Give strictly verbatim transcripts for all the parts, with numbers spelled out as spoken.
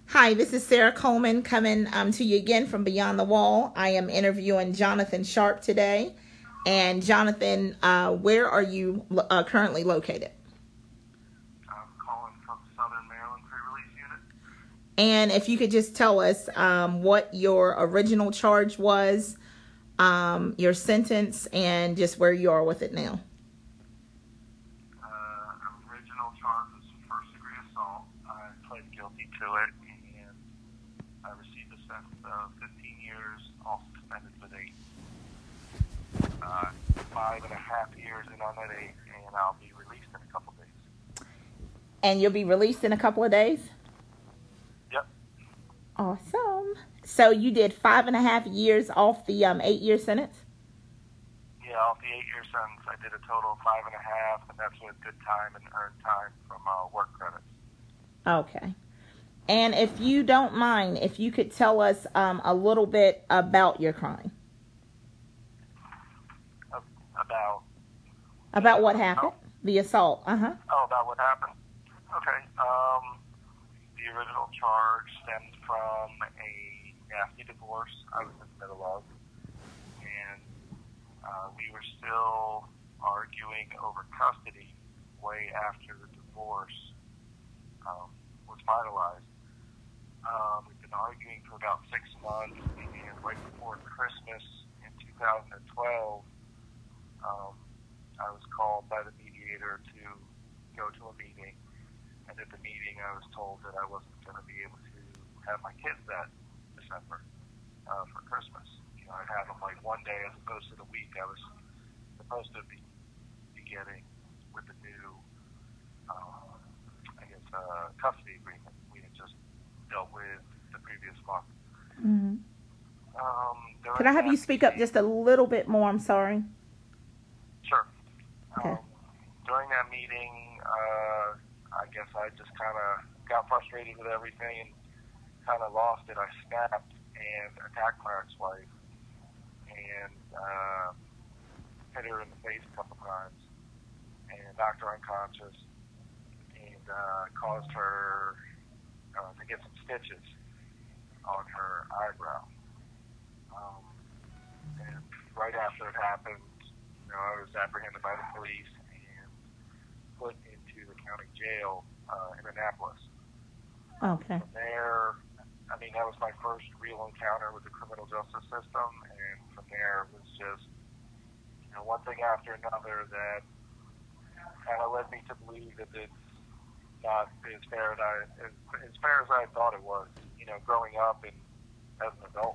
Hi, this is Sarah Coleman coming um, to you again from Beyond the Wall. I am interviewing Jonathan Sharp today. And Jonathan, uh, where are you uh, currently located? I'm calling from Southern Maryland Pre-Release Unit. And if you could just tell us um, what your original charge was, um, your sentence, and just where you are with it now. Uh, original charge was first degree assault. I pled guilty to it, and I received a sentence of fifteen years, all suspended with eight. Uh, five and a half years in on that eight, and I'll be released in a couple days. And you'll be released in a couple of days? Yep. Awesome. So you did five and a half years off the um, eight-year sentence? Yeah, off the eight-year sentence, I did a total of five and a half, and that's with good time and earned time from uh, work credits. Okay. And if you don't mind, if you could tell us um, a little bit about your crime. Uh, about? About what happened? Oh. The assault. Uh-huh. Oh, about what happened? Okay. Um, the original charge stemmed from a nasty divorce I was in the middle of. And uh, we were still arguing over custody way after the divorce um, was finalized. Um, we've been arguing for about six months, and right before Christmas in two thousand twelve, um, I was called by the mediator to go to a meeting, and at the meeting I was told that I wasn't going to be able to have my kids that December uh, for Christmas. You know, I'd have them like one day as opposed to the week I was supposed to be, be getting with the new, um, I guess, uh, custody agreement we had just dealt with the previous month. Mm-hmm. Um, Could I have you speak meeting, up just a little bit more? I'm sorry. Sure. Okay. Um, during that meeting, uh, I guess I just kind of got frustrated with everything and kind of lost it. I snapped and attacked my ex-wife and uh, hit her in the face a couple times and knocked her unconscious and uh, caused her uh, to get some stitches on her eyebrow. Um, and right after it happened, you know, I was apprehended by the police and put into the county jail uh, in Annapolis. Okay. From there, I mean, that was my first real encounter with the criminal justice system, and from there it was just, you know, one thing after another that kind of led me to believe that it's not as fair as I, as, as fair as I thought it was, you know, growing up and as an adult.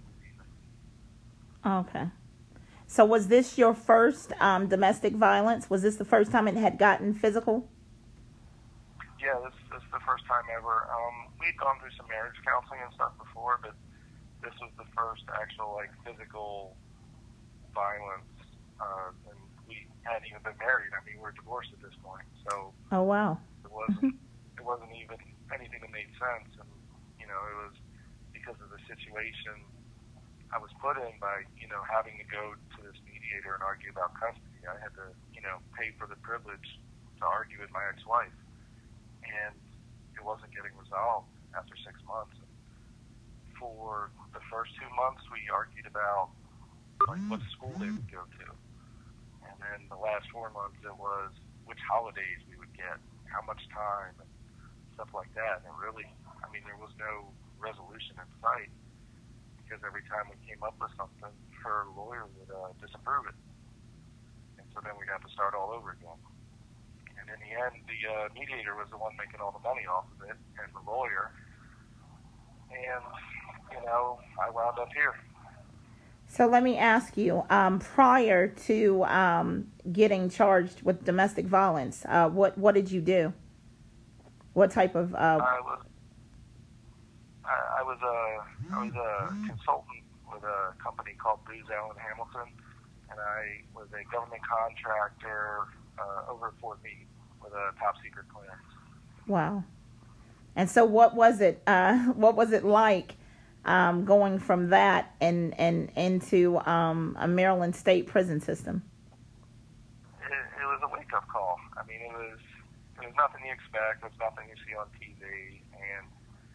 Okay. So was this your first um, domestic violence? Was this the first time it had gotten physical? Yeah, this, this is the first time ever. Um, we'd gone through some marriage counseling and stuff before, but this was the first actual, like, physical violence. Uh, and we hadn't even been married. I mean, we were divorced at this point. So Oh, wow. it wasn't, it wasn't even anything that made sense. And, you know, it was because of the situation I was put in by, you know, having to go to this mediator and argue about custody. I had to, you know, pay for the privilege to argue with my ex-wife. And it wasn't getting resolved after six months. And for the first two months, we argued about like what school they would go to, and then the last four months it was which holidays we would get, how much time, and stuff like that. And it really, I mean, there was no resolution in sight because every time we came up with something, her lawyer would uh, disapprove it, and so then we'd have to start all over again. And in the end, the uh, mediator was the one making all the money off of it, and the lawyer. And, you know, I wound up here. So let me ask you, um, prior to um, getting charged with domestic violence, uh, what, what did you do? What type of... Uh... I was I, I was a I was a consultant with a company called Booz Allen Hamilton, and I was a government contractor uh, over at Fort Meade with a top secret clearance. Wow. And so what was it, uh, what was it like um, going from that and, and into um, a Maryland state prison system? It, it was a wake-up call. I mean, it was, it was nothing you expect. It was nothing you see on T V. And,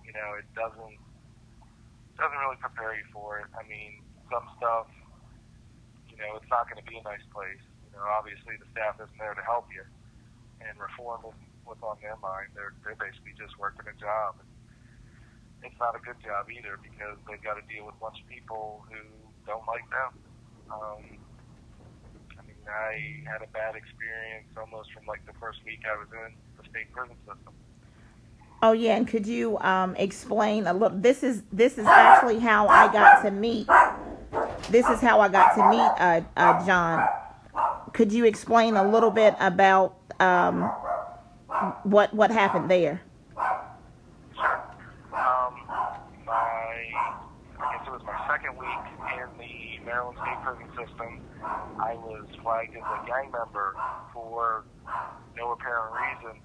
you know, it doesn't doesn't really prepare you for it. I mean, some stuff, you know, it's not going to be a nice place. You know, obviously the staff isn't there to help you, and reform is what's on their mind. They're they're basically just working a job. And it's not a good job either because they've got to deal with a bunch of people who don't like them. Um, I mean, I had a bad experience almost from like the first week I was in the state prison system. Oh yeah, and could you um, explain a little? This is this is actually how I got to meet. This is how I got to meet uh, uh, John. Could you explain a little bit about um, what what happened there? Sure. Um, my, I guess it was my second week in the Maryland State Prison System. I was flagged as a gang member for no apparent reason,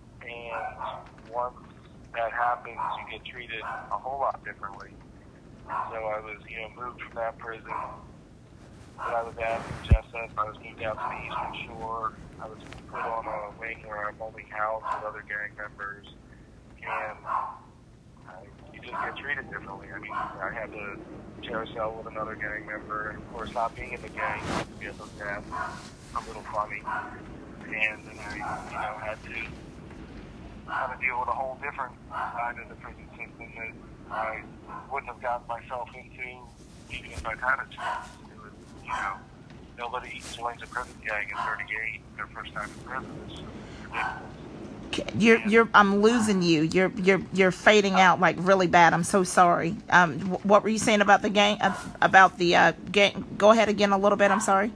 and once that happens, you get treated a whole lot differently. So I was, you know, moved from that prison that I was at in Jessup. I was moved out to the Eastern Shore. I was put on a wing where I'm only housed with other gang members, and I, you just get treated differently. I mean, I had to share a cell with another gang member, and of course, not being in the gang, you get looked at a little funny, and then I, you know, had to kind of deal with a whole different side of the prison system that I wouldn't have gotten myself into even if I'd had a chance. It was, you know, nobody joins a prison gang at thirty-eight, their first time in prison. It's ridiculous. You're, you're, I'm losing you. You're, you're, you're fading out like really bad. I'm so sorry. Um, what were you saying about the gang? Uh, about the uh, gang? Go ahead again a little bit. I'm sorry.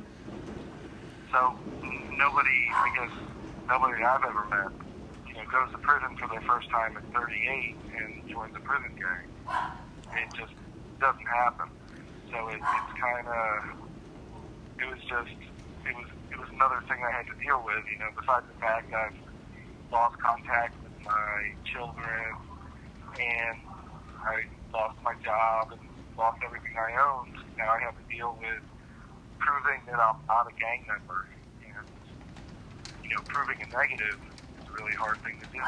So nobody, I guess, nobody I've ever met, you know, goes to prison for their first time at thirty-eight and joins a prison gang. It just doesn't happen. So it, it's kind of, it was just, it was, it was another thing I had to deal with. You know, besides the fact I've lost contact with my children, and I lost my job and lost everything I owned. Now I have to deal with proving that I'm not a gang member, and you know, proving a negative is a really hard thing to do.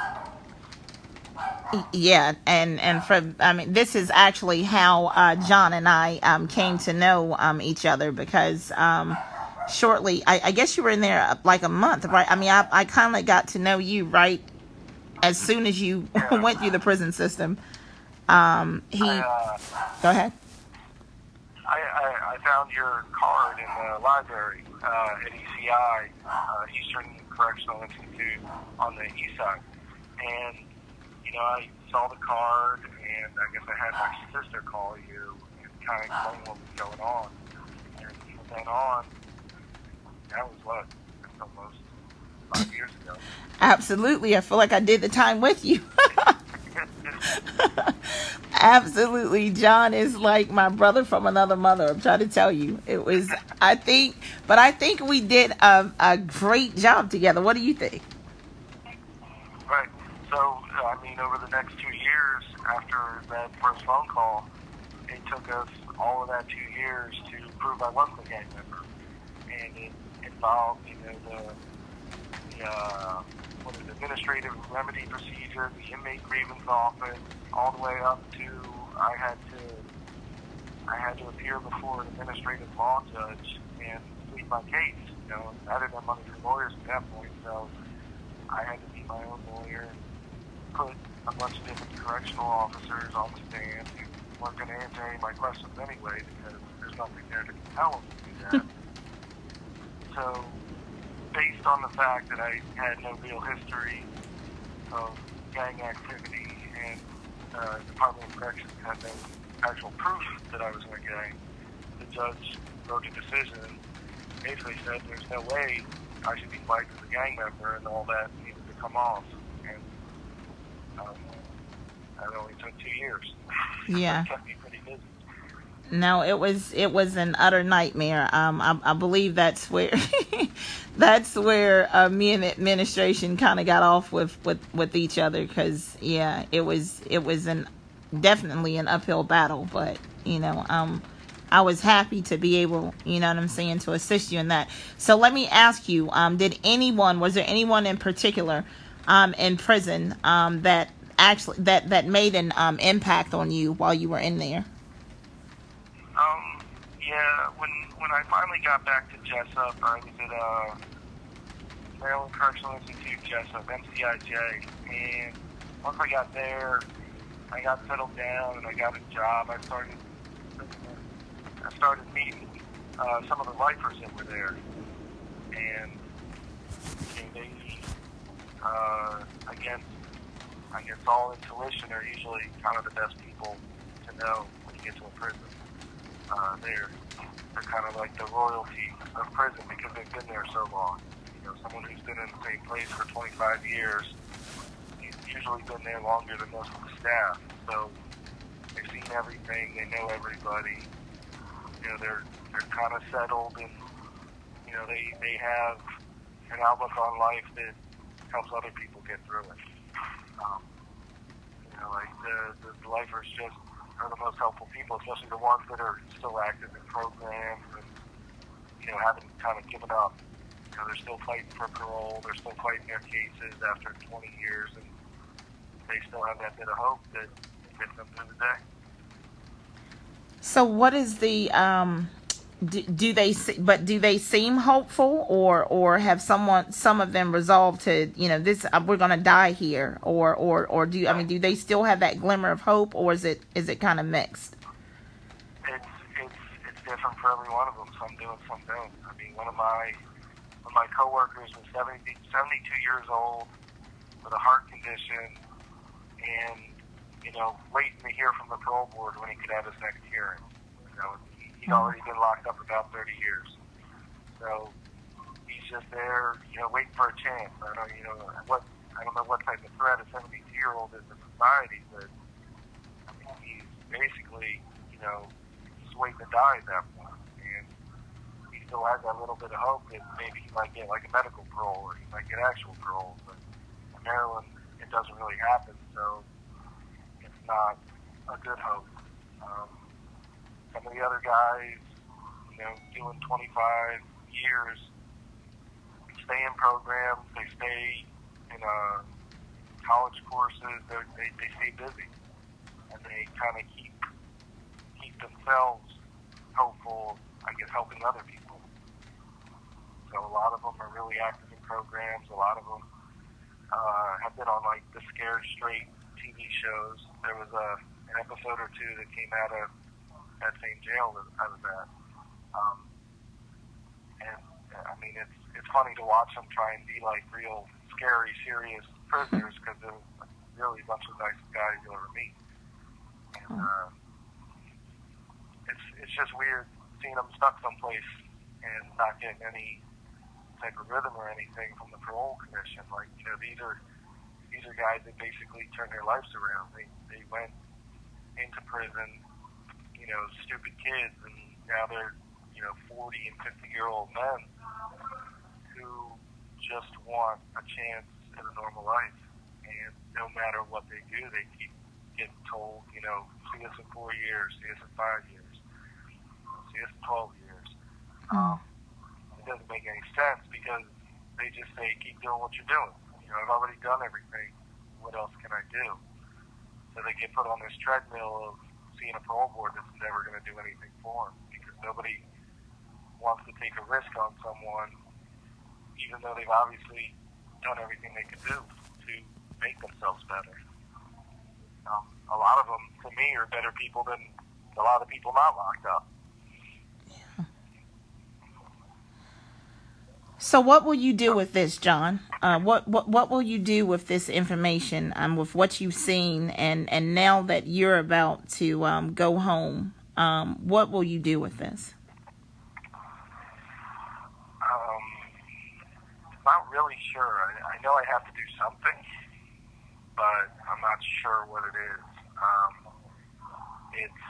Yeah, and and for I mean, this is actually how uh, John and I um, came to know um, each other because. Um, Shortly, I, I guess you were in there like a month, right? I mean, I, I kind of got to know you right as soon as you Yeah. went through the prison system. Um, he, I, uh, go ahead. I, I, I found your card in the library uh, at E C I, uh, Eastern Correctional Institute on the east side. And, you know, I saw the card, and I guess I had my sister call you and kind of explain what was going on. And from then on, that was what, almost five years ago. Absolutely. I feel like I did the time with you. Absolutely. John is like my brother from another mother. I'm trying to tell you. It was, I think, but I think we did a, a great job together. What do you think? Right. So, I mean, over the next two years after that first phone call, it took us all of that two years to prove I wasn't a gang member. And it involved, you know, the, the uh, what is it, administrative remedy procedure, the inmate grievance office, all the way up to I had to I had to appear before an administrative law judge and plead my case. You know, I didn't have money for lawyers at that point, so I had to be my own lawyer and put a bunch of different correctional officers on the stand who weren't going to answer any of my questions anyway because there's nothing there to compel them to do that. So, based on the fact that I had no real history of gang activity and uh, Department of Corrections had no actual proof that I was in a gang, the judge wrote a decision and basically said there's no way I should be flagged as a gang member and all that needed to come off. And um, that only took two years. Yeah. It kept me pretty busy. No, it was it was an utter nightmare. Um, I, I believe that's where that's where uh, me and the administration kind of got off with, with, with each other because yeah, it was it was an definitely an uphill battle. But you know, um, I was happy to be able, you know what I'm saying, to assist you in that. So let me ask you, um, did anyone was there anyone in particular, um, in prison, um, that actually that that made an um, impact on you while you were in there? Um, yeah, when when I finally got back to Jessup, I was at uh, Maryland Correctional Institute, Jessup, M C I J, and once I got there, I got settled down and I got a job. I started I started meeting uh, some of the lifers that were there, and you know, they uh, against I guess all intuition are usually kind of the best people to know when you get to a prison. Uh, they're they're kind of like the royalty of prison because they've been there so long. You know, someone who's been in the same place for twenty-five years, he's usually been there longer than most of the staff. So they've seen everything, they know everybody. You know, they're they're kind of settled, and you know they they have an outlook on life that helps other people get through it. Um, you know, like the the lifers just are the most helpful people, especially the ones that are still active in programs and, you know, haven't kind of given up. You know, they're still fighting for parole, they're still fighting their cases after twenty years, and they still have that bit of hope that gets them through the day. So what is the um do, do they se- but do they seem hopeful, or or have someone some of them resolved to, you know, this uh, we're going to die here, or or or do I mean do they still have that glimmer of hope, or is it is it kind of mixed? It's it's it's different for every one of them. Some do and some don't. I mean, one of my one of my coworkers was seventy, seventy-two years old with a heart condition, and you know, waiting to hear from the parole board when he could have his next hearing. You know, he, he'd already been locked up about thirty years, so he's just there, you know, waiting for a chance. I don't, you know, what I don't know what type of threat a seventy-two year old is to society, but I mean, he's basically, you know, just waiting to die at that point, and he still has that little bit of hope that maybe he might get like a medical parole or he might get actual parole. But in Maryland, it doesn't really happen, so it's not a good hope. Um, some of the other guys, you know, doing twenty-five years, stay in programs, they stay in uh, college courses, they they stay busy, and they kind of keep keep themselves hopeful, I guess, helping other people. So a lot of them are really active in programs. A lot of them uh, have been on like the Scared Straight T V shows. There was a an episode or two that came out of that same jail that I was at. Um, and I mean, it's it's funny to watch them try and be like real scary, serious prisoners because they're really a bunch of nice guys you'll ever meet. And uh, it's it's just weird seeing them stuck someplace and not getting any type of rhythm or anything from the parole commission. Like, you know, these are these are guys that basically turned their lives around. They they went into prison, you know, stupid kids, and now they're, you know, forty and fifty year old men who just want a chance at a normal life. And no matter what they do, they keep getting told, you know, see us in four years, see us in five years, see us in twelve years. Um, it doesn't make any sense because they just say, keep doing what you're doing. You know, I've already done everything. What else can I do? So they get put on this treadmill of seeing a parole board that's never going to do anything for them because nobody wants to take a risk on someone, even though they've obviously done everything they could do to make themselves better. Um, a lot of them, to me, are better people than a lot of the people not locked up. So what will you do with this, John? Uh, what, what what will you do with this information, um, with what you've seen, and, and now that you're about to um, go home, um, what will you do with this? Um, not really sure. I, I know I have to do something, but I'm not sure what it is. Um, it's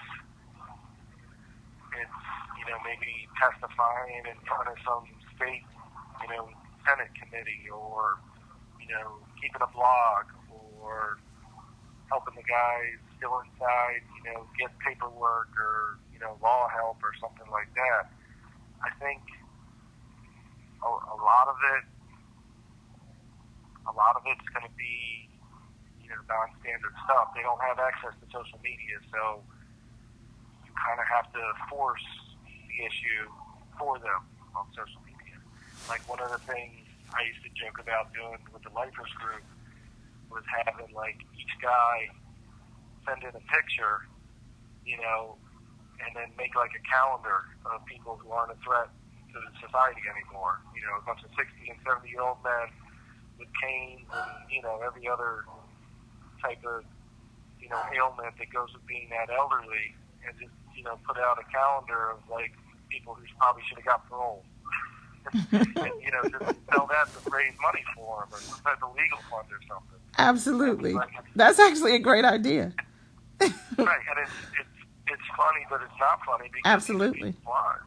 it's you know, maybe testifying in front of some state, you know, Senate committee, or, you know, keeping a blog, or helping the guys still inside, you know, get paperwork or, you know, law help or something like that. I think a, a lot of it, a lot of it's going to be, you know, non-standard stuff. They don't have access to social media, so you kind of have to force the issue for them on social media. Like one of the things I used to joke about doing with the Lifers group was having like each guy send in a picture, you know, and then make like a calendar of people who aren't a threat to the society anymore. You know, a bunch of sixty and seventy year old men with canes and, you know, every other type of, you know, ailment that goes with being that elderly, and just, you know, put out a calendar of like people who probably should have got parole. And, you know, just sell that to raise money for them, or some type of legal fund or something. Absolutely. Like, That's actually a great idea. Right, and it's, it's it's funny, but it's not funny because Absolutely. It's fun.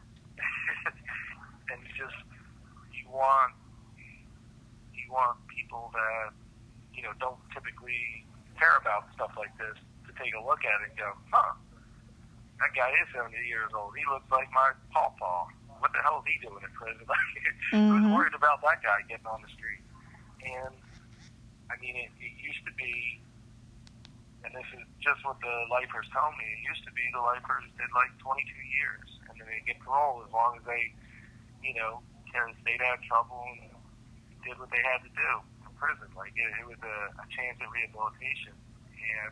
And you just you want you want people that, you know, don't typically care about stuff like this to take a look at it and go, huh, that guy is seventy years old. He looks like my pawpaw. What the hell is he doing in prison? Mm-hmm. I was worried about that guy getting on the street. And I mean, it, it used to be, and this is just what the lifers tell me, it used to be the lifers did like twenty-two years, and then they get parole as long as they, you know, stayed out of trouble and did what they had to do in prison. Like, it, it was a, a chance at rehabilitation, and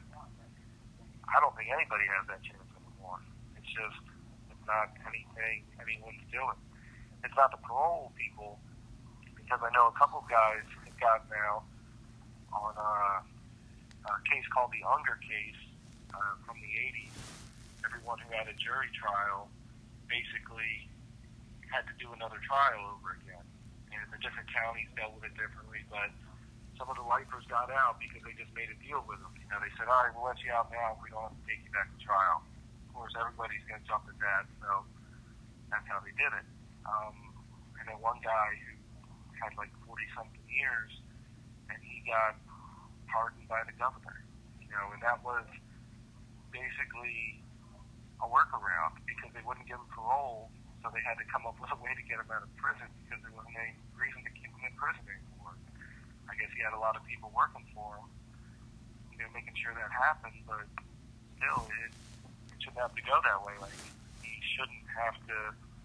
I don't think anybody has that chance anymore. It's just, it's not anything anyone's doing. It's not the parole people, because I know a couple of guys have gotten out on a, a case called the Unger case uh, from the eighties. Everyone who had a jury trial basically had to do another trial over again. And the different counties dealt with it differently, but some of the lifers got out because they just made a deal with them. You know, they said, all right, we'll let you out now if we don't have to take you back to trial. Of course, everybody's going to jump at that, so that's how they did it. Um, and then one guy who had like forty-something years, and he got pardoned by the governor. You know, and that was basically a workaround because they wouldn't give him parole, so they had to come up with a way to get him out of prison because there wasn't any reason to keep him in prison anymore. I guess he had a lot of people working for him, you know, making sure that happened, but still, it, it shouldn't have to go that way. Like, you shouldn't have to,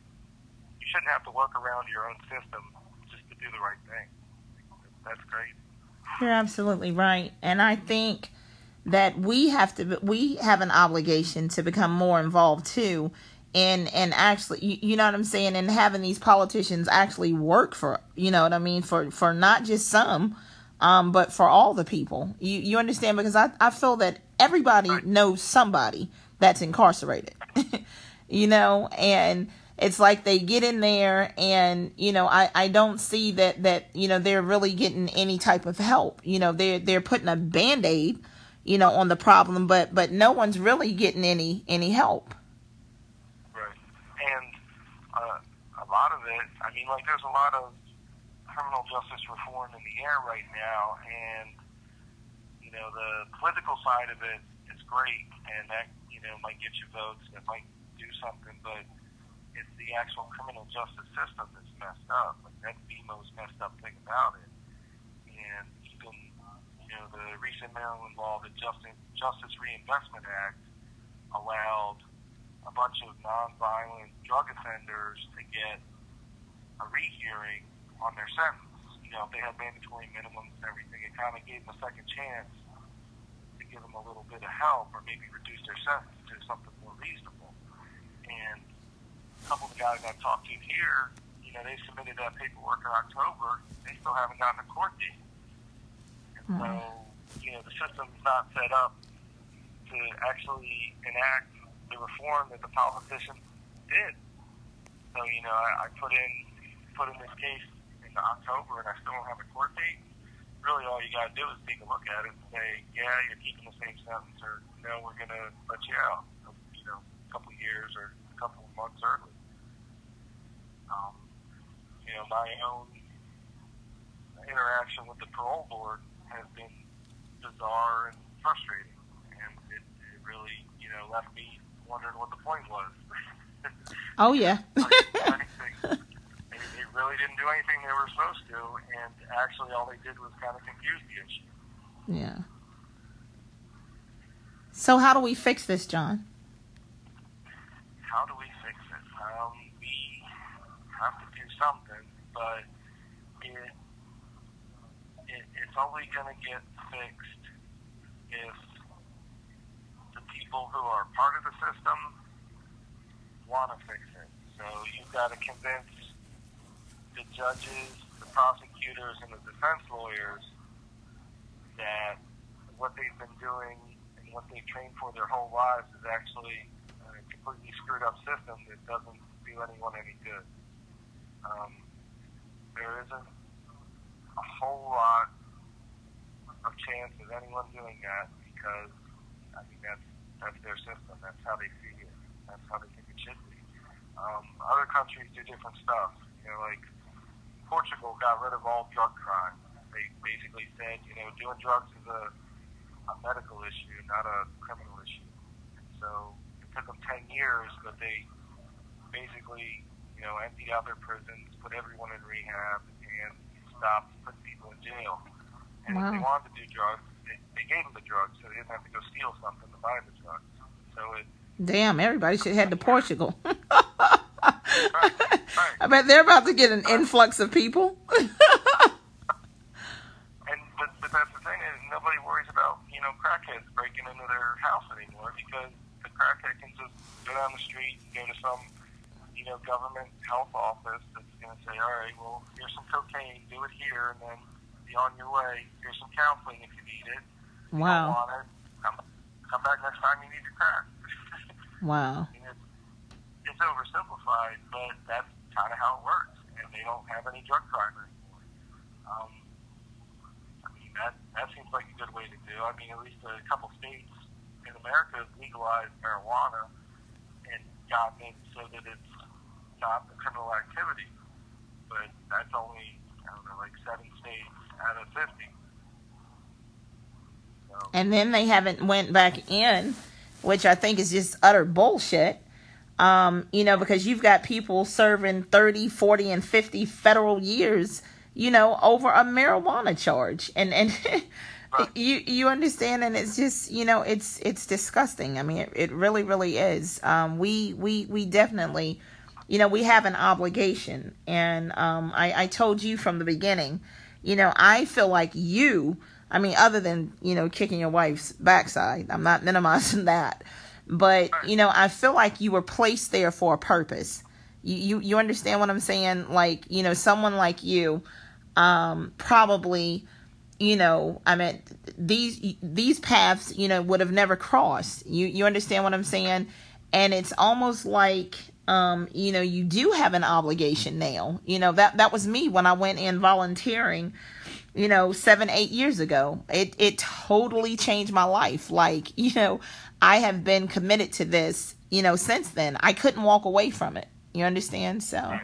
you shouldn't have to work around your own system just to do the right thing. That's great. You're absolutely right. And I think that we have to, we have an obligation to become more involved too. And, and actually, you, you know what I'm saying? And having these politicians actually work for, you know what I mean? For, for not just some, um, but for all the people. You, you understand? Because I, I feel that everybody knows somebody that's incarcerated, you know, and it's like they get in there and, you know, I, I don't see that, that, you know, they're really getting any type of help. You know, they're, they're putting a Band-Aid, you know, on the problem, but, but no one's really getting any, any help. Right. And, uh, a lot of it, I mean, like, there's a lot of criminal justice reform in the air right now, and, you know, the political side of it is great, and that, you know, might get you votes, that might do something, but it's the actual criminal justice system that's messed up. Like, that's the most messed up thing about it. And even, you know, the recent Maryland law, the Justice, Justice Reinvestment Act, allowed a bunch of nonviolent drug offenders to get a rehearing on their sentence. You know, if they had mandatory minimums and everything, it kind of gave them a second chance to give them a little bit of help or maybe reduce their sentence to something more reasonable. And a couple of the guys I've talked to here, you know, they submitted that paperwork in October. They still haven't gotten a court date. And mm-hmm. so, you know, the system's not set up to actually enact the reform that the politicians did. So, you know, I, I put in put in this case in October and I still don't have a court date. Really, all you got to do is take a look at it and say, yeah, you're keeping the same sentence, or no, we're going to let you out, you know, a couple of years or a couple of months early. Um, you know, my own interaction with the parole board has been bizarre and frustrating, and it, it really, you know, left me wondering what the point was. Oh, yeah. anything. They, they really didn't do anything they were supposed to, and actually all they did was kind of confuse the issue. Yeah. So how do we fix this, John? How do we fix it? Um, we have to do something, but it, it it's only going to get fixed if the people who are part of the system want to fix it. So you've got to convince the judges, the prosecutors, and the defense lawyers that what they've been doing and what they've trained for their whole lives is actually a completely screwed up system that doesn't do anyone any good. Um, there isn't a whole lot of chance of anyone doing that because, I mean, that's, that's their system. That's how they see it. That's how they think it should be. Um, other countries do different stuff. You know, like Portugal got rid of all drug crime. They basically said, you know, doing drugs is a, a medical issue, not a criminal issue. And so it took them ten years, but they basically, you know, emptied out their prisons, put everyone in rehab, and stopped putting people in jail. And wow. If they wanted to do drugs, they, they gave them the drugs, so they didn't have to go steal something to buy the drugs. So it. Damn, everybody should head to Portugal. Right, right. I bet they're about to get an influx of people. and but, but that's the thing, is nobody worries about, you know, crackheads breaking into their house anymore because the crackhead can just go down the street and go to some, you know, government health office that's going to say, all right, well, here's some cocaine, do it here, and then be on your way. Here's some counseling if you need it. If wow. you don't want it, come, come back next time you need your crack. Wow. I mean, it's, it's oversimplified, but that's kind of how it works. And they don't have any drug crime anymore. Um, I mean, that, that seems like a good way to do. I mean, at least a couple states in America have legalized marijuana and gotten it so that it's not a criminal activity. But that's only, I don't know, like seven states out of fifty. So. And then they haven't went back in, which I think is just utter bullshit. Um, you know, because you've got people serving thirty, forty, and fifty federal years, you know, over a marijuana charge. And, and right. you, you understand, and it's just, you know, it's, it's disgusting. I mean, it, it really, really is. Um, we, we, we definitely, you know, we have an obligation. And, um, I, I told you from the beginning, you know, I feel like you, I mean, other than, you know, kicking your wife's backside, I'm not minimizing that. But, you know, I feel like you were placed there for a purpose. You, you, you understand what I'm saying? Like, you know, someone like you, um, probably, you know, I mean, these, these paths, you know, would have never crossed. You, you understand what I'm saying? And it's almost like, um, you know, you do have an obligation now. You know, that, that was me when I went in volunteering, you know, seven, eight years ago. It, it totally changed my life. Like, you know, I have been committed to this, you know, since then. I couldn't walk away from it. You understand? So. And,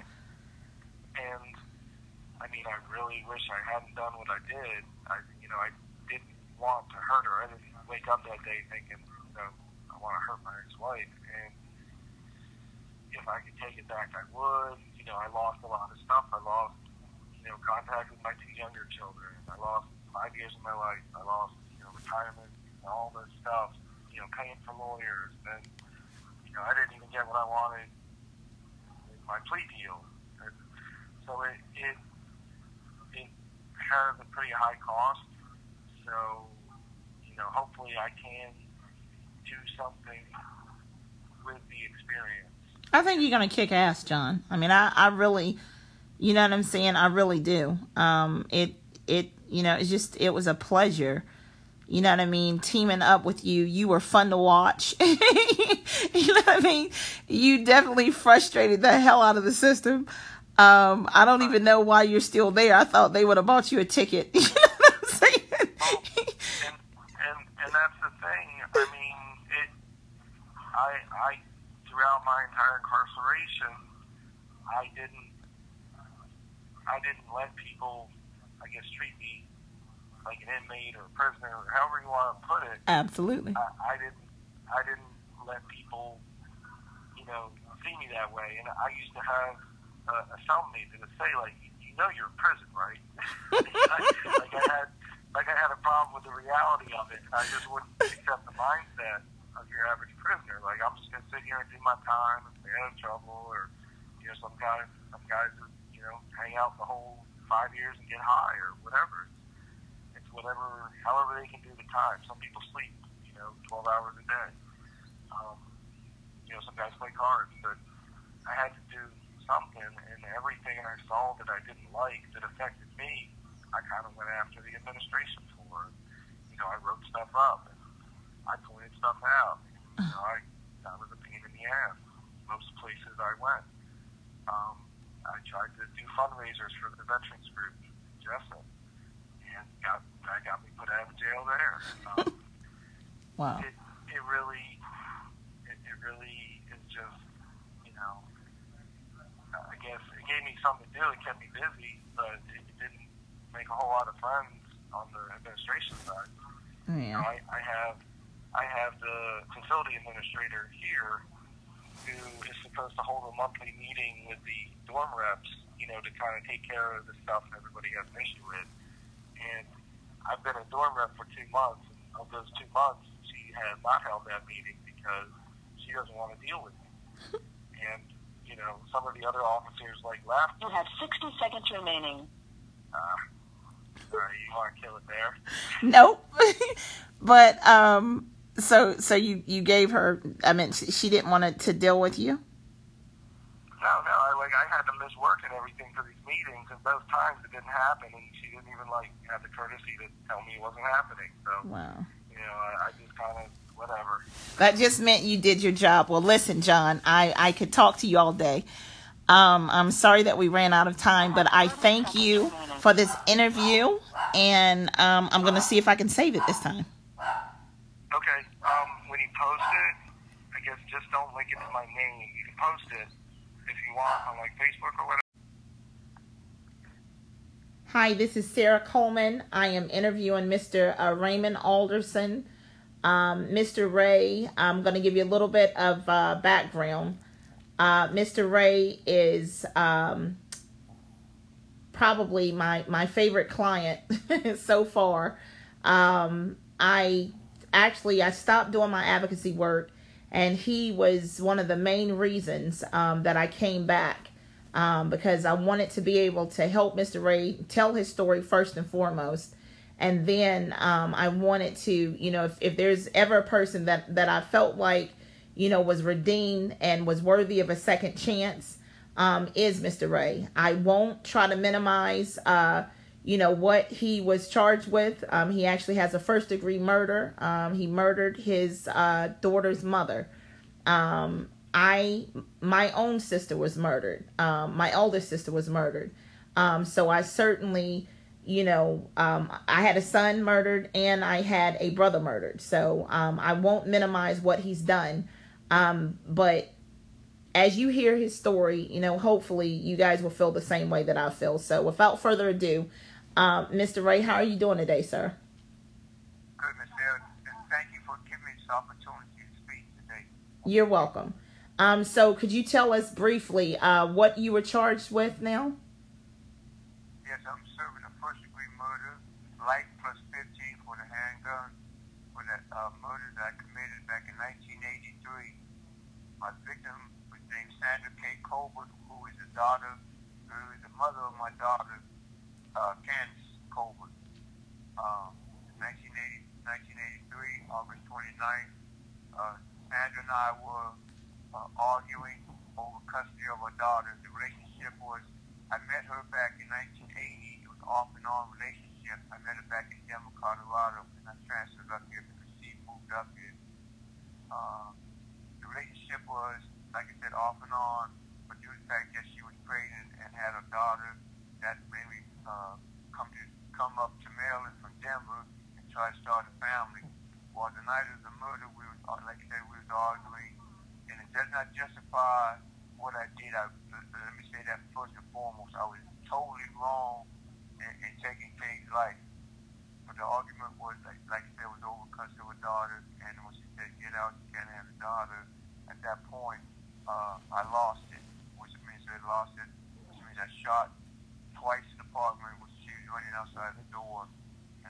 I mean, I really wish I hadn't done what I did. I, you know, I didn't want to hurt her. I didn't wake up that day thinking, you know, I want to hurt my ex-wife. And if I could take it back, I would. You know, I lost a lot of stuff. I lost, you know, contact with my two younger children. I lost five years of my life. I lost, you know, retirement and all this stuff. You know, paying for lawyers, and you know, I didn't even get what I wanted in my plea deal. And so it, it it has a pretty high cost. So, you know, hopefully I can do something with the experience. I think you're gonna kick ass, John. I mean, I, I really, you know what I'm saying? I really do. Um, it it you know, it's just it was a pleasure. You know what I mean? Teaming up with you. You were fun to watch. You know what I mean? You definitely frustrated the hell out of the system. Um, I don't even know why you're still there. I thought they would have bought you a ticket. You know what I'm saying? Well, and, and, and that's the thing. I mean, it, I, I, throughout my entire incarceration, I didn't, I didn't let people, I guess, treat me like an inmate or a prisoner, or however you want to put it. Absolutely. I, I didn't. I didn't let people, you know, see me that way. And I used to have a, a cellmate that would say, like, you know, you're in prison, right? like, like I had, like I had a problem with the reality of it. I just wouldn't accept the mindset of your average prisoner. Like, I'm just gonna sit here and do my time and stay out of trouble, or you know, some guys, some guys, you know, hang out the whole five years and get high or whatever. It's, it's whatever, however they can do the time. Some people sleep, you know, twelve hours a day. Um, you know, some guys play cards, but I had to do something, and everything I saw that I didn't like that affected me, I kind of went after the administration for. You know, I wrote stuff up, and I pointed stuff out. You know, I, I was a pain in the ass most places I went. Um, I tried to do fundraisers for the veterans group, Jessup, and got that got me put out of jail there. Um, wow. It it really it, it really is just, you know, I guess it gave me something to do. It kept me busy, but it didn't make a whole lot of friends on the administration side. Yeah. You know, I, I have I have the facility administrator here who is supposed to hold a monthly meeting with the dorm reps, you know, to kind of take care of the stuff everybody has an issue with. And I've been a dorm rep for two months, and of those two months, she has not held that meeting because she doesn't want to deal with me. And you know, some of the other officers like left. You have sixty seconds remaining. Uh, sorry, you want to kill it there? Nope. But um, so so you you gave her. I mean, she, she didn't want to, to deal with you. No, no. I like I had to miss work and everything for these meetings, and both times it didn't happen, and she didn't even like have the courtesy to tell me it wasn't happening. So Wow. you know, I, I just kind of whatever. That just meant you did your job. Well, listen, John, I, I could talk to you all day. Um, I'm sorry that we ran out of time, but I thank you for this interview, and um, I'm going to see if I can save it this time. Okay. Um, when you post it, I guess just don't link it to my name. You can post it if you want on like Facebook or whatever. Hi, this is Sarah Coleman. I am interviewing Mister Uh, Raymond Alderson. Um, Mister Ray, I'm going to give you a little bit of uh, background. Uh, Mister Ray is um, probably my, my favorite client so far. Um, I actually, I stopped doing my advocacy work, and he was one of the main reasons um, that I came back, um, because I wanted to be able to help Mister Ray tell his story first and foremost. And then um, I wanted to, you know, if, if there's ever a person that, that I felt like, you know, was redeemed and was worthy of a second chance, um, is Mister Ray. I won't try to minimize, uh, you know, what he was charged with. Um, he actually has a first degree murder. Um, he murdered his uh, daughter's mother. Um, I, my own sister was murdered. Um, my oldest sister was murdered. Um, so I certainly... You know, um, I had a son murdered and I had a brother murdered. So um, I won't minimize what he's done. Um, but as you hear his story, you know, hopefully you guys will feel the same way that I feel. So without further ado, um, Mister Ray, how are you doing today, sir? Good, Miz Sarah, and thank you for giving me this opportunity to speak today. You're welcome. Um, so could you tell us briefly uh, what you were charged with now? Yes, I'm serving a first-degree murder, life plus fifteen for the handgun, for that uh, murder that I committed back in nineteen eighty-three. My victim was named Sandra K. Colbert, who is the daughter, who is the mother of my daughter, uh, Candace Colbert. Um, nineteen eighty-three, August twenty-ninth, uh, Sandra and I were uh, arguing over custody of our daughter. The relationship was, I met her back in nineteen eighty. It was off and on relationship. I met her back in Denver, Colorado, and I transferred up here because she moved up here. Uh, the relationship was, like I said, off and on, but due to the fact that she was pregnant and had a daughter, that made me uh, come to come up to Maryland from Denver and try to start a family. Well, the night of the murder, we was, like I said, we was arguing, and it does not justify what I did. I, let me say that first and foremost, I was totally wrong in, in taking Kate's life. But the argument was, like, like I said, was over custody of a daughter, and when she said, get out, you can't have a daughter, at that point, uh, I lost it, which means I lost it, which means I shot twice in the apartment, which she was running outside the door, and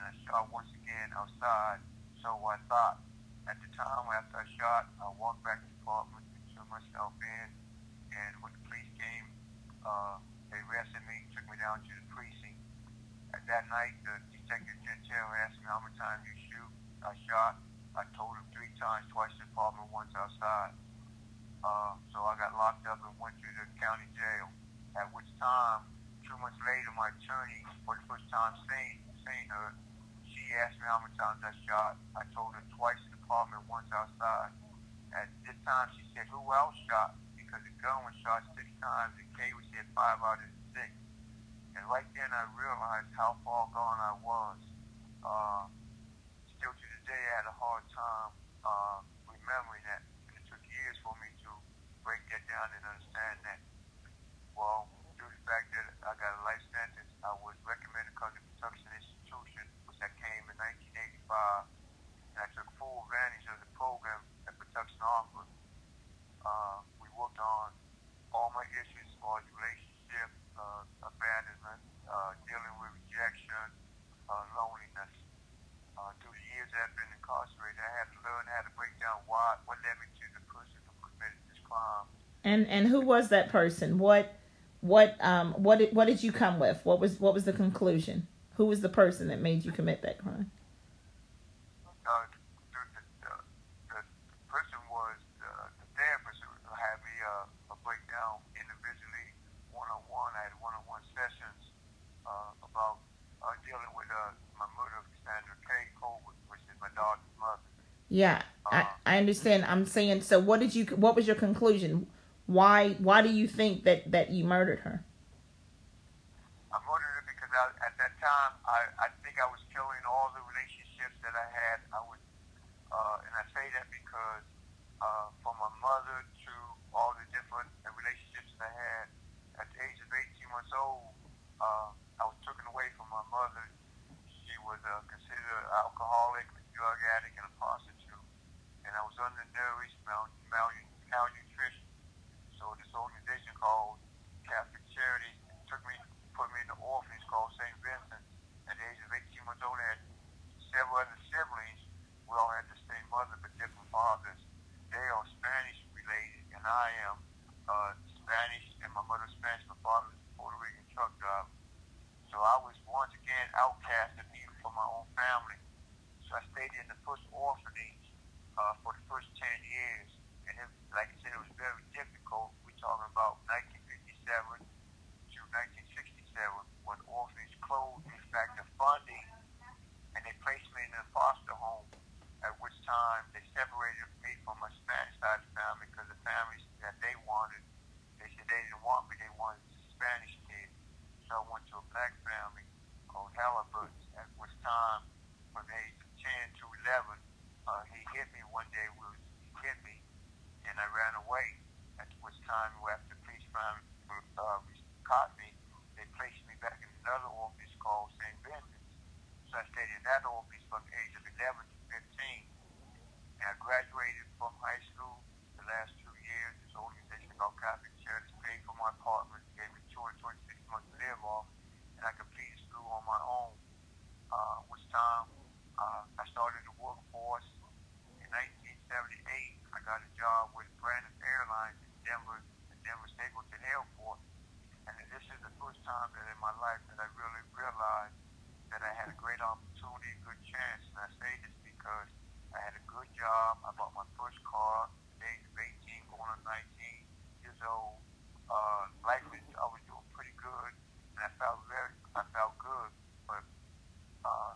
I shot once again outside. So I thought. At the time after I shot, I walked back to the apartment, turned myself in, and when the police came, uh, they arrested me, took me down to the precinct. At that night, the detective Gentile asked me how many times you shoot. I shot. I told him three times, twice in the apartment, once outside. Uh, so I got locked up and went to the county jail. At which time, two months later, my attorney, for the first time seeing, seeing her, she asked me how many times I shot. I told her twice in the apartment, once outside. At this time, she said, who else shot? Because the gun was shot six times and Kay was hit five out of the six. And right then I realized how far gone I was. Uh, still to this day, I had a hard time uh, remembering that. And it took years for me to break that down and understand that. Well, due to the fact that I got a life sentence, I was recommended to come to Patuxent Institution, which I came in nineteen eighty-five, and I took full advantage of the program that Patuxent offered. Uh, we worked on all my issues as far as relationship, uh, abandonment, uh, dealing with rejection, uh, loneliness. Uh, through the years that I've been incarcerated, I had to learn how to break down why, what led me to the person who committed this crime. And and who was that person? What what um what did, what did you come with? What was what was the conclusion? Who was the person that made you commit that crime? Uh, the, the, the, the person was the, the therapist who had me uh, a breakdown individually, one-on-one. I had one-on-one sessions uh, about uh, dealing with uh, my mother, Cassandra Kay Colbert, which is my daughter's mother. Yeah, I, Uh, I understand. I'm saying, so what did you? What was your conclusion? Why why do you think that, that you murdered her? I murdered her because I, at that time I, I think I was killing all the relationships that I had. I was, uh, and I say that because uh, from my mother to all the different relationships that I had. At the age of eighteen months old, uh, I was taken away from my mother. She was uh, considered an alcoholic, a drug addict, and a prostitute. And I was undernourished, mal- mal- malnutrition. So this organization called Catholic Charities took me, put me in an orphanage called Saint Vincent. At the age of eighteen months old, I had several other siblings. We all had the same mother but different fathers. They are Spanish related, and I am uh, Spanish, and my mother's Spanish, my father's Puerto Rican truck driver. So I was once again outcasted even from my own family. So I stayed in the first orphanage uh, for the first ten years. And it, like I said, it was very difficult. We're talking about nineteen fifty-seven to nineteen sixty-seven when the orphanage closed. In fact, the funding, and they placed me in a foster home, at which time they separated me from my Spanish side of the family because the families that they wanted, they said they didn't want me, they wanted a Spanish kid. So I went to a black family called Halliburton, at which time, from the age of ten to eleven, uh, he hit me one day, was, he hit me, and I ran away. At which time, after the police found, uh, caught me, they placed me back in another orphanage called Saint Vincent. So I stayed in that orphanage from the age of eleven to fifteen. And I graduated from high school the last two years. This organization called Catholic Charities paid for my apartment, gave me two hundred twenty-six months to live off, and I completed school on my own. Uh, which time uh, I started the workforce. In nineteen seventy-eight, I got a job with Brandon Airlines in Denver, at Denver Stapleton Airport. And this is the first time that in my life that I really realized that I had a great opportunity, a good chance. And I say this because I had a good job. I bought my first car at the age of eighteen, going on nineteen years old. Uh, life was, I was doing pretty good, and I felt very, I felt good. But uh,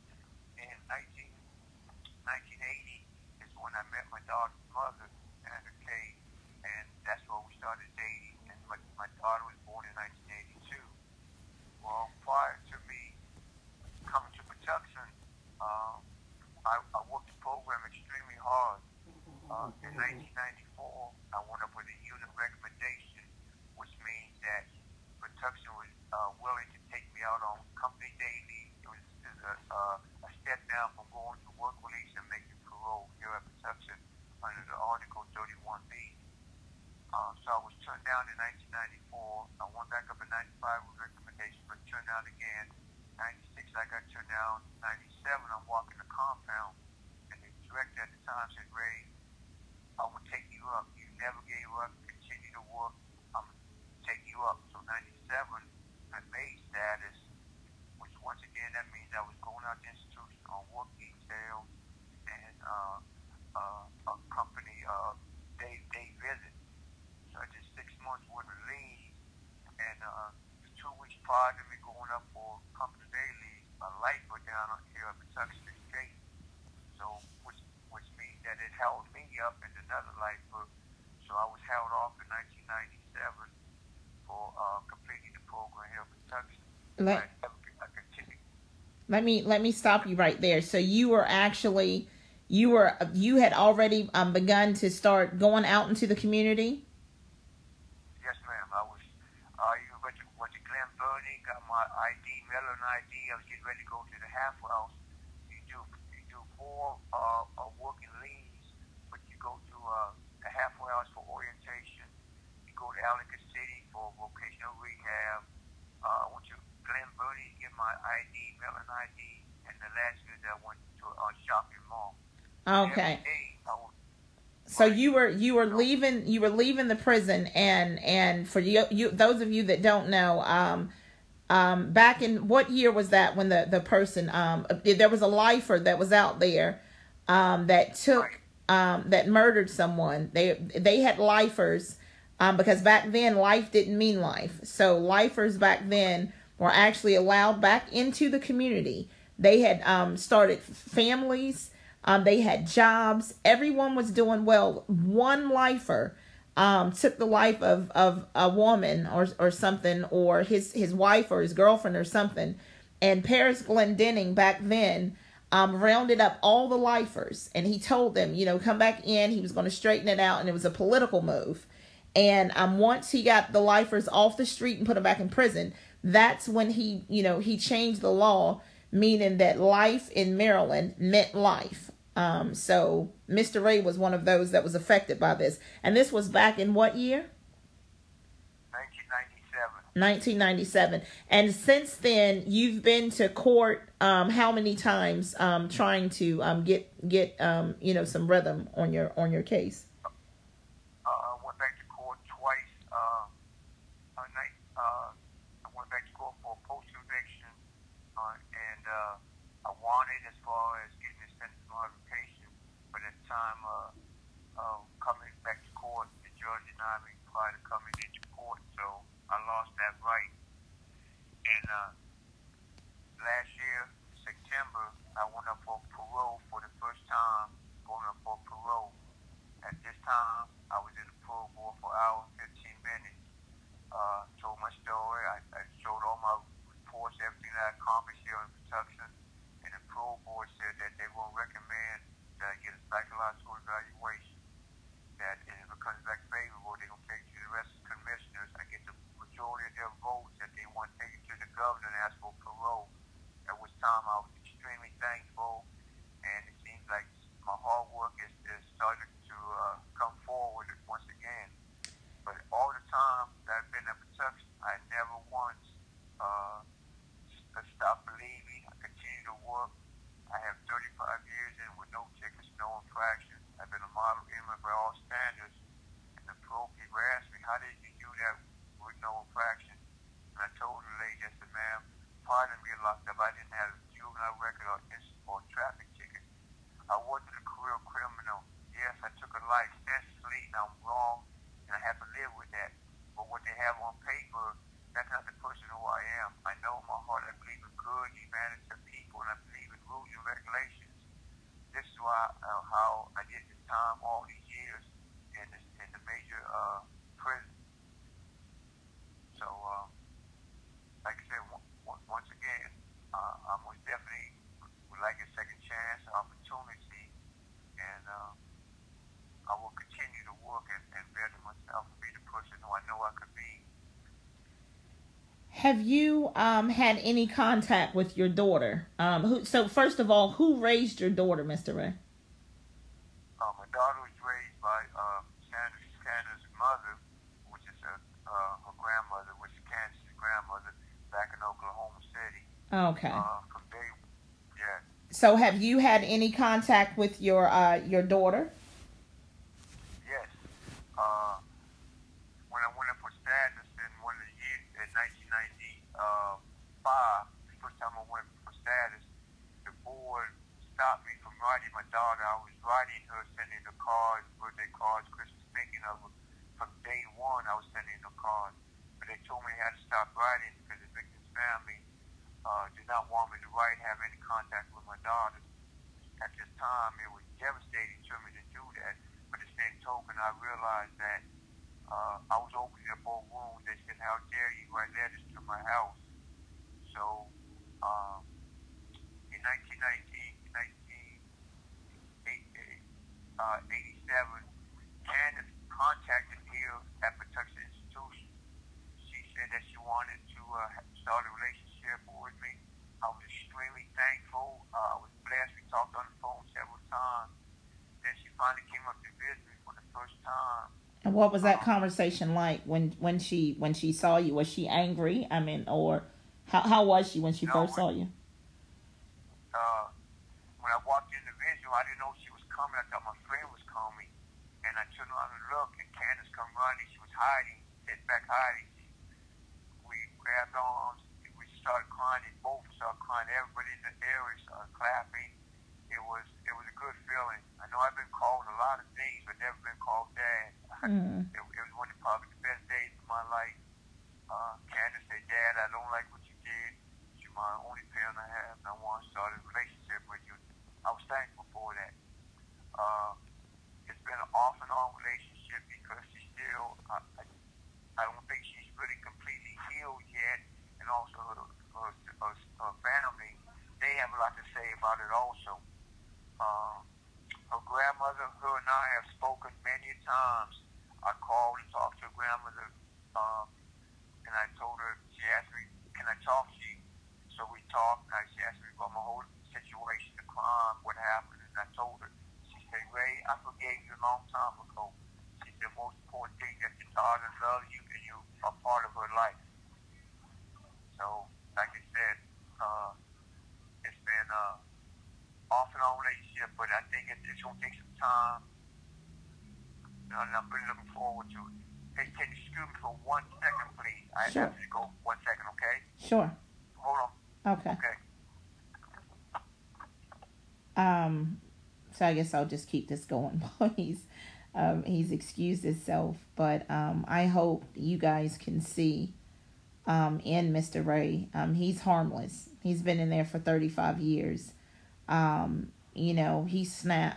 in nineteen, nineteen eighty is when I met my daughter's mother, Sandra Kay, and that's where we started dating. And my, my daughter was born in nineteen eighty-two. Well, prior to me coming to Patuxent, uh, I, I worked the program extremely hard. Uh, in nineteen ninety-four, I went up with a unit recommendation, which means that Patuxent was uh, willing to take me out on company daily. It was a, uh, a step down from going to work release and making parole here at Patuxent under the Article thirty-one B. Uh, so I was turned down in nineteen ninety-four. I went back up in ninety-five with recommendation, but turned down again ninety-six, I got to now ninety-seven, I'm walking the compound. And the director at the time said, Ray, I'm going to take you up. You never gave up. Continue to work. I'm going to take you up. So ninety-seven, I made status, which once again, that means I was going out the institution on work detail and uh, uh, a company uh, day, day visit. So I did six months worth of leave. And uh, two weeks prior to me going up for company day leave, a light went down on here at Patuxent Street. So, which which means that it held me up in another life book. So I was held off in nineteen ninety-seven for uh, completing the program here at Patuxent. Let, I, I continued. let me let me stop you right there. So you were actually you were you had already um, begun to start going out into the community. Yes, ma'am. I was. Uh, you went to, went to Glen Burnie, got my I D, Maryland I D. I was getting ready to go to the halfway house. You do you do four uh, uh, working leaves, but you go to uh, the halfway house for orientation. You go to Ellicott City for vocational rehab. Uh, I went to Glen Burnie to get my I D, Maryland I D, and the last visit I went to a uh, shopping mall. Okay. Every day I was, So you were you were leaving you were leaving the prison, and and for you, you those of you that don't know, um, um, back in what year was that when the the person um there was a lifer that was out there, um, that took um that murdered someone. They they had lifers, um, because back then life didn't mean life. So lifers back then were actually allowed back into the community. They had um started families. Um, they had jobs. Everyone was doing well. One lifer um, took the life of, of a woman or or something, or his, his wife or his girlfriend or something. And Paris Glendenning back then um, rounded up all the lifers. And he told them, you know, come back in. He was going to straighten it out. And it was a political move. And um, once he got the lifers off the street and put them back in prison, that's when he, you know, he changed the law, meaning that life in Maryland meant life. Um, so Mister Ray was one of those that was affected by this. And this was back in what year? nineteen ninety-seven. nineteen ninety-seven. And since then, you've been to court um, how many times um, trying to um, get get um, you know some rhythm on your on your case? Uh, I went back to court twice. Uh, a night, uh, I went back to court for post conviction, uh, and uh, I wanted as far as getting a sentence modification. But at the time, uh, uh, coming back to court, the judge denied me prior to coming into court, so I lost that right. And uh, last year, September, I went up for parole for the first time, going up for parole. At this time, I was in the parole board for an hour and fifteen minutes. Uh, told my story. I, I showed all my reports, everything that I accomplished here in Patuxent. And the parole board said that they will recommend that I get a psychological evaluation. That if it comes back favorable, they're going to take it to the rest of the commissioners. I get the majority of their votes that they want to take it to the governor and ask for parole. At which time I was extremely thankful. And it seems like my hard work is, is starting to uh, come forward once again. But all the time that I've been at Patuxent, I never once uh, stopped believing. I continue to work. I have thirty-five years in with no tickets, no infractions. I've been a model inmate by all standards. And the parole people asked me, how did you do that with no infraction? And I told the lady, I said, ma'am, pardon me locked up. I didn't have a juvenile record or, or traffic ticket. I wasn't a career criminal. Yes, I took a life senselessly, and I'm wrong, and I have to live with that. But what they have on paper, that's not the person who I am. I know in my heart I believe in good humanity to people, and I believe in rules and regulations. This is why uh, how I did this time all these years in, this, in the major uh, prison. So, uh, like I said, w- once again, uh, I most definitely would like a second chance, opportunity, and uh, I will continue to work and, and better myself and be the person who I know I could be. Have you um, had any contact with your daughter? Um, who, so first of all, who raised your daughter, Mister Ray? Uh, my daughter was raised by uh, Sanders, Sanders' mother, which is uh, uh, her grandmother, which is Candace's grandmother, back in Oklahoma City. Okay. Uh, from day, yeah. So have you had any contact with your uh, your daughter? Yes. Uh, when I went up for status in one of the years in nineteen ninety-five, the first time I went for status, the board stopped me from writing my daughter. I was writing her, sending her cards, birthday cards, Christmas, thinking of her. From day one, I was sending her cards. But they told me I had to stop writing because the victim's family uh, did not want me to write, have any contact with my daughter. At this time, it was devastating to me to do that. But at the same token, I realized that uh, I was opening up both wounds. They said, "How dare you write letters to my house?" So, um, in nineteen eighty-seven, Candace contacted me at Patuxent Institution. She said that she wanted to uh, start a relationship with me. I was extremely thankful. Uh, I was blessed. We talked on the phone several times. Then she finally came up to visit me for the first time. And what was that Um, conversation like when when she when she saw you? Was she angry? I mean, or how how was she when she no, first saw you? uh, when I walked in the visual, I didn't know she was coming. I thought my friend was coming. And I turned around and looked, and Candace come running. She was hiding, sitting back hiding. We grabbed arms. We started crying. And both started crying. Everybody in the area started clapping. It was it was a good feeling. I know I've been called a lot of things, but never been called Dad. Mm. it, it was one of probably the best days of my life. Uh, Candace said, "Dad, I don't like what you did. You're my only parent I have, and I want to start a relationship with you." I was thankful for that. Uh, it's been an off and on relationship because she's still, uh, I, I don't think she's really completely healed yet. And also her, her, her, her family, they have a lot to say about it also. Uh, her grandmother, her and I have spoken many times. I called and talked to her grandmother, um, and I told her, she asked me, "Can I talk to you?" So we talked, and I, she asked me about my whole situation, the crime, what happened, and I told her. She said, "Ray, I forgave you a long time ago." She said, "The most important thing that your daughter loves you and you are part of her life." So, like I said, uh, it's been uh, off and on relationship, but I think it, it's going to take some time, and I'm really looking forward to it. Hey, can you excuse me for one second, please? I Sure. have to go one second, okay? Sure. Hold on. Okay. Okay. Um. So I guess I'll just keep this going while he's um he's excused himself. But um, I hope you guys can see um in Mister Ray. Um, he's harmless. He's been in there for thirty-five years. Um, you know, he snapped.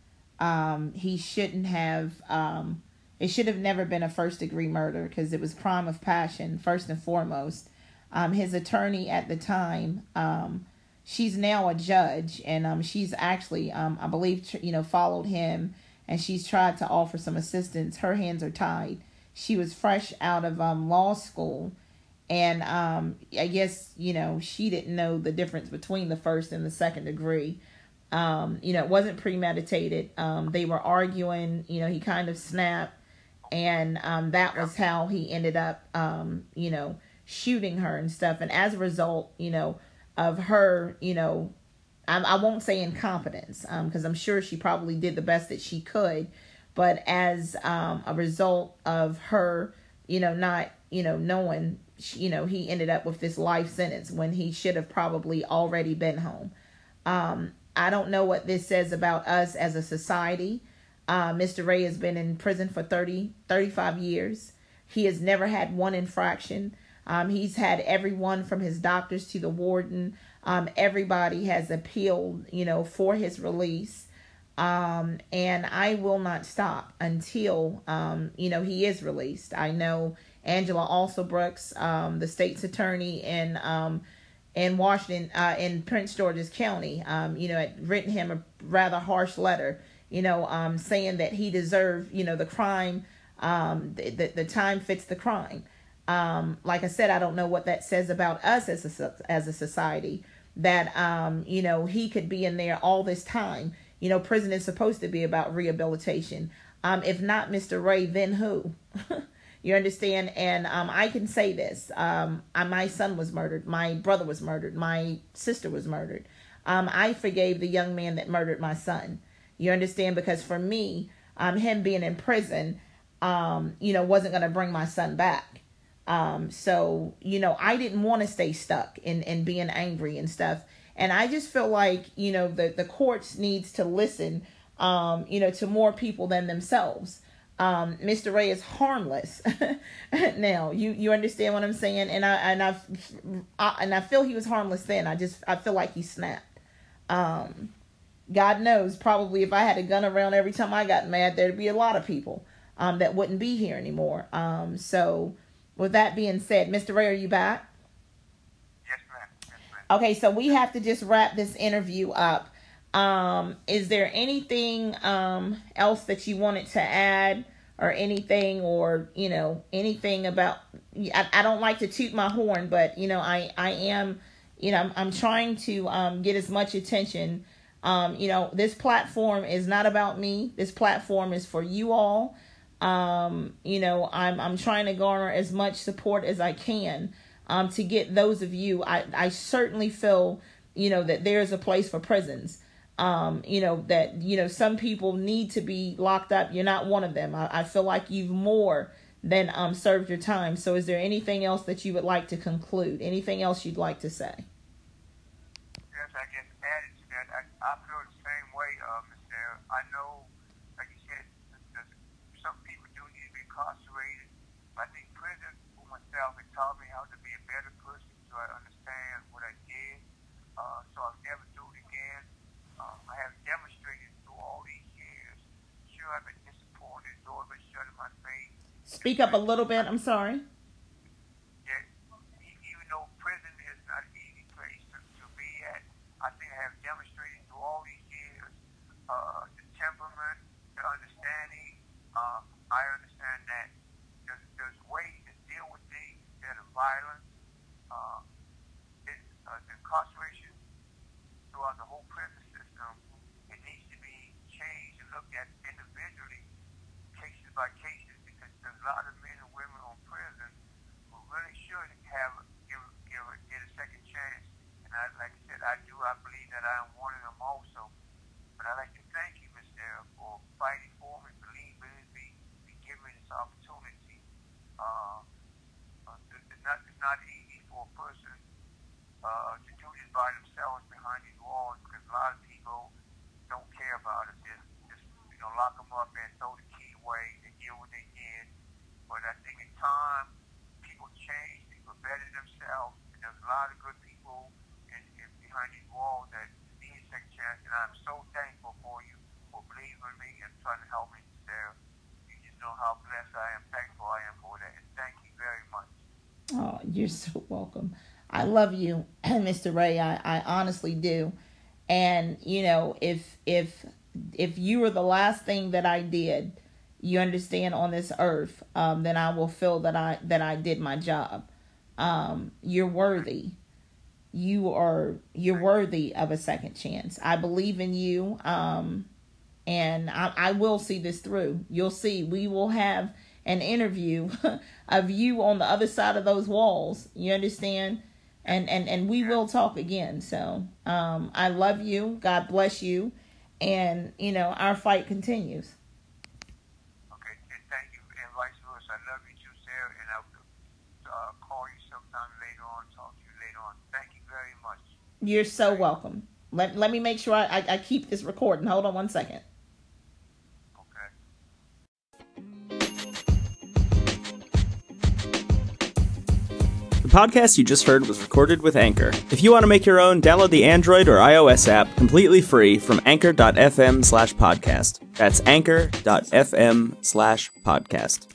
Um, he shouldn't have. Um, it should have never been a first degree murder because it was crime of passion first and foremost. Um, his attorney at the time, um, she's now a judge, and um, she's actually, um, I believe, you know, followed him, and she's tried to offer some assistance. Her hands are tied. She was fresh out of um, law school, and um, I guess, you know, she didn't know the difference between the first and the second degree. Um, you know, it wasn't premeditated. Um, they were arguing, you know, he kind of snapped, and um, that was how he ended up, um, you know, shooting her and stuff. And as a result, you know, of her, you know, I, I won't say incompetence, because um, I'm sure she probably did the best that she could, but as um, a result of her, you know, not, you know, knowing, you know, he ended up with this life sentence when he should have probably already been home. Um, I don't know what this says about us as a society. Uh, Mister Ray has been in prison for thirty, thirty-five years. He has never had one infraction. Um, he's had everyone from his doctors to the warden. Um, everybody has appealed, you know, for his release. Um, and I will not stop until, um, you know, he is released. I know Angela Alsobrooks, um, the state's attorney in, um, in Washington, uh, in Prince George's County, um, you know, had written him a rather harsh letter, you know, um, saying that he deserved, you know, the crime, um, the, the, the time fits the crime. Um, like I said, I don't know what that says about us as a, as a society, that, um, you know, he could be in there all this time. You know, prison is supposed to be about rehabilitation. Um, if not Mister Ray, then who? You understand? And um, I can say this. Um, I, my son was murdered. My brother was murdered. My sister was murdered. Um, I forgave the young man that murdered my son. You understand? Because for me, um, him being in prison, um, you know, wasn't going to bring my son back. Um, so, you know, I didn't want to stay stuck in, in being angry and stuff. And I just feel like, you know, the, the courts needs to listen, um, you know, to more people than themselves. Um, Mister Ray is harmless. Now, you, you understand what I'm saying? And I, and I, I, and I feel he was harmless then. I just, I feel like he snapped. Um, God knows, probably if I had a gun around every time I got mad, there'd be a lot of people, um, that wouldn't be here anymore. Um, so with that being said, Mister Ray, are you back? Yes, ma'am. Yes, ma'am. Okay, so we have to just wrap this interview up. Um, is there anything um, else that you wanted to add, or anything, or, you know, anything about, I, I don't like to toot my horn, but, you know, I, I am, you know, I'm, I'm trying to um, get as much attention. Um, you know, this platform is not about me. This platform is for you all. Um, you know, I'm, I'm trying to garner as much support as I can, um, to get those of you. I, I certainly feel, you know, that there is a place for prisons. Um, you know, that, you know, some people need to be locked up. You're not one of them. I, I feel like you've more than, um, served your time. So is there anything else that you would like to conclude? Anything else you'd like to say? Yes, I can add it to that. I, I feel the same way, uh, Mister I know, like you said, there's, some people do need to be incarcerated. I think prison for myself, it taught me how to be a better person, so I understand what I did. Uh, so I'll never do it again. Um, I have demonstrated through all these years. Sure, I've been disappointed, doors been shut in my face. Speak up a little bit. I'm sorry. Yeah, even though prison is not an easy place to, to be at, I think I have demonstrated through all these years uh, the temperament, the understanding. Uh, I understand that there's, there's ways to deal with things instead of violence. Uh, it, uh, the incarceration throughout the whole prison system, it needs to be changed and looked at individually, cases by cases, because there's a lot of men and women on prison who really should have give, give, get a second chance. And I, like I said, I do, I believe that I am one of them also. But I'd like to thank you, Mister for fighting for me, believing in me, and giving me this opportunity. Uh, uh, it's, not, it's not easy for a person uh, to do this by themselves behind these walls, because a lot of people don't care about it. Just, just you know, lock them up and throw the key away and deal what they did. But I think in time, people change, people better themselves, and there's a lot of good people in, in behind these walls that need a second chance, and I'm so thankful for you for believing in me and trying to help me there. You just know how blessed I am, thankful I am for that, and thank you very much. Oh, you're so welcome. I love you, Mister Ray. I, I honestly do. And, you know, if if if you were the last thing that I did, you understand, on this earth, um, then I will feel that I that I did my job. Um, you're worthy. You are you're worthy of a second chance. I believe in you. Um, and I, I will see this through. You'll see. We will have an interview of you on the other side of those walls. You understand? And, and, and we will talk again. So, um, I love you. God bless you. And, you know, our fight continues. Okay, and thank you, and vice versa. I love you too, Sarah, and I will uh, call you sometime later on, talk to you later on. Thank you very much. You're so welcome. Let, let me make sure I, I, I keep this recording. Hold on one second. The podcast you just heard was recorded with Anchor. If you want to make your own, download the Android or iOS app completely free from anchor dot f m slash podcast. That's anchor dot f m slash podcast.